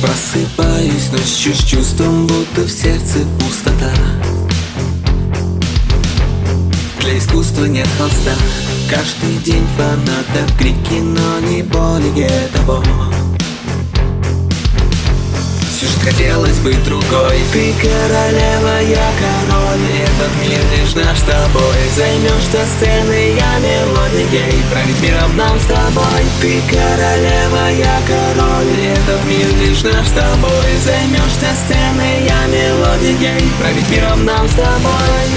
Просыпаюсь ночью с чувством, будто в сердце пустота. Для искусства нет холста. Каждый день фанатов крики, но не более того. Все же хотелось быть другой. Ты королева, я король. Этот мир лишь наш с тобой. Займешься сценой, я мелодией. Править миром нам с тобой. Ты королева, я король. Этот мир лишь наш с тобой. Займешься сценой, я мелодией. Править миром нам с тобой.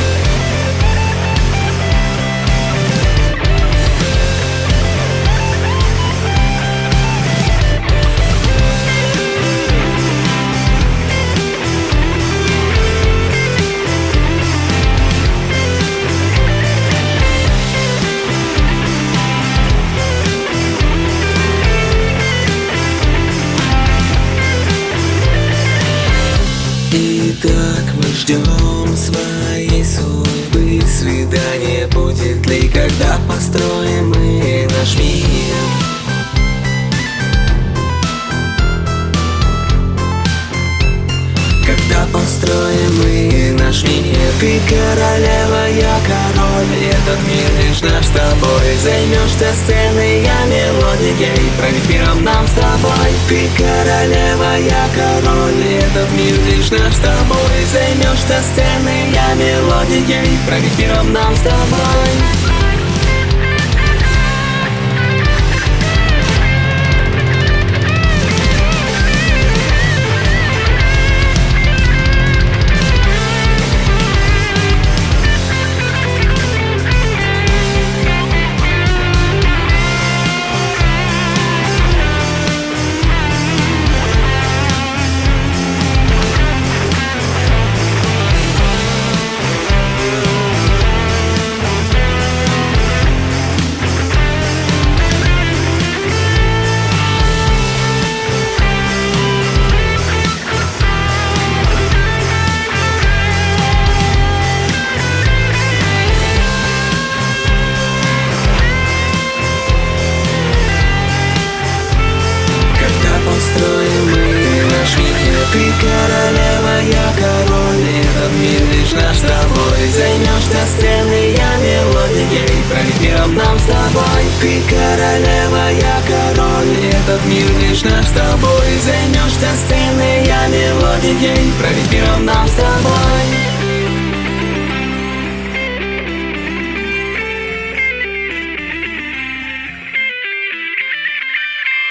Итак, мы ждем своей судьбы. Свидание будет ли, когда построим мы наш мир? Когда построим мы наш мир? Ты королева, я король. Этот мир лишь наш с тобой. Займешься сценой, я мелодией. Править миром нам с тобой. Ты королева, я король. Этот мир лишь наш с тобой. Займешься сценой, я мелодией. Править миром нам с тобой. Построим мы наш мир. Ты королева, я король. Этот мир лишь наш с тобой.